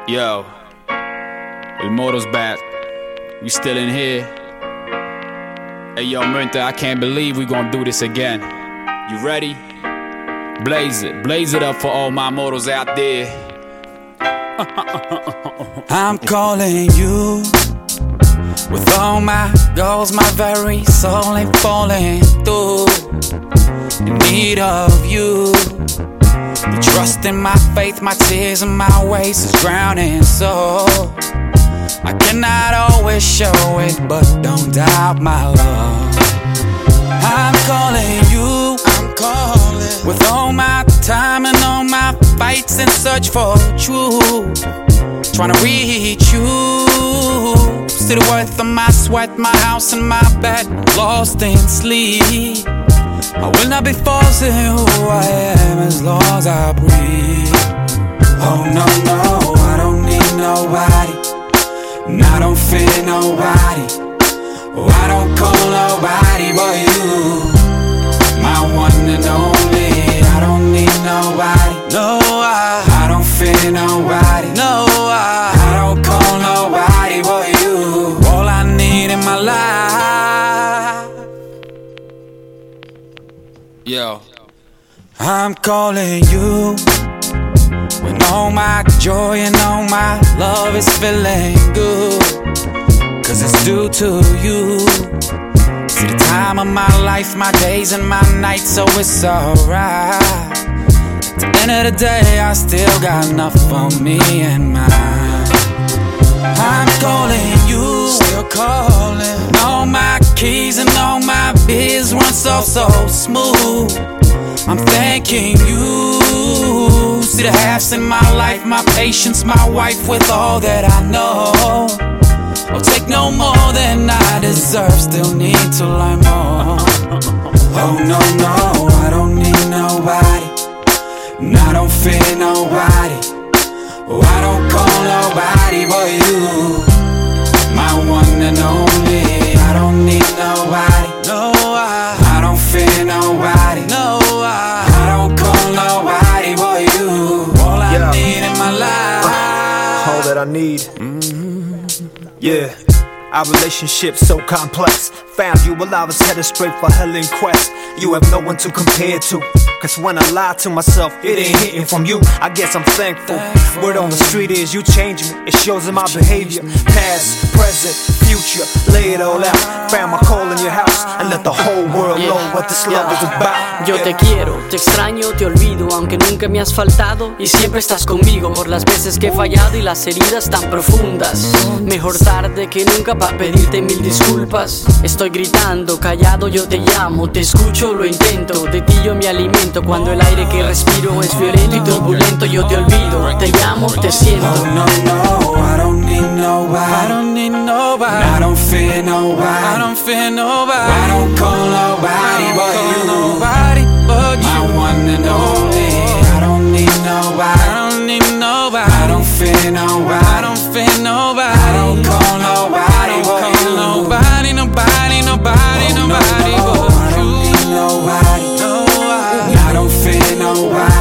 Yo, El Moro's back. We still in here. Hey yo, Merinta, I can't believe we gon' do this again. You ready? Blaze it up for all my mortals out there. I'm calling you with all my goals, my very soul ain't falling through. In need of you. The trust in my faith, my tears and my ways is drowning. So I cannot always show it, but don't doubt my love. I'm calling you, with all my time and all my fights in search for truth. Trying to reach you. See the worth of my sweat, my house and my bed, lost in sleep. I will not be forcing who I am as long as I breathe. Oh no, no, I don't need nobody, and I don't fear nobody. Oh, I don't call nobody but you, my one and only. I don't need nobody, no, I don't fear nobody, no, I don't call nobody but you. All I need in my life. Yo, I'm calling you when all my joy and all my love is feeling good, 'cause it's due to you. See the time of my life, my days and my nights, so it's alright. At the end of the day, I still got enough for me and mine. I'm calling you, still calling. And all my keys and all my biz run so smooth. I'm thanking you. See the halves in my life, my patience, my wife with all that I know. I'll take no more than I deserve, still need to learn more. Oh no, no, I don't need nobody, and I don't fear nobody. Oh, I don't call nobody but you, my one and only. I don't need nobody, no, I don't fear nobody, no, I don't call nobody but you. All I need in my life, all that I need. Yeah, our relationship so complex. Found you while I was headed straight for hell in quest. You have no one to compare to, 'cause when I lie to myself, it ain't hitting from you. I guess I'm thankful. Word on the street is you change me. It shows in my behavior. Past, present, future, lay it all out. Found my call in your house and let the whole world know what this love is about. Yo te quiero, te extraño, te olvido, aunque nunca me has faltado y siempre estás conmigo por las veces que he fallado y las heridas tan profundas. Mejor tarde que nunca para pedirte mil disculpas. Estoy gritando, callado, yo te llamo, te escucho, lo intento. De ti yo me alimento cuando el aire que respiro es violento y turbulento. Yo te olvido, te llamo, te siento. Oh no, no, I don't need nobody, I don't need nobody, I don't fear nobody, I don't fear nobody, I don't call nobody but you, nobody but you, my one and only. I don't need nobody, I don't need nobody, I don't fear nobody, I don't fear nobody, I don't call nobody but you, nobody, nobody, nobody, nobody but you. I don't need nobody, no, I don't fear nobody.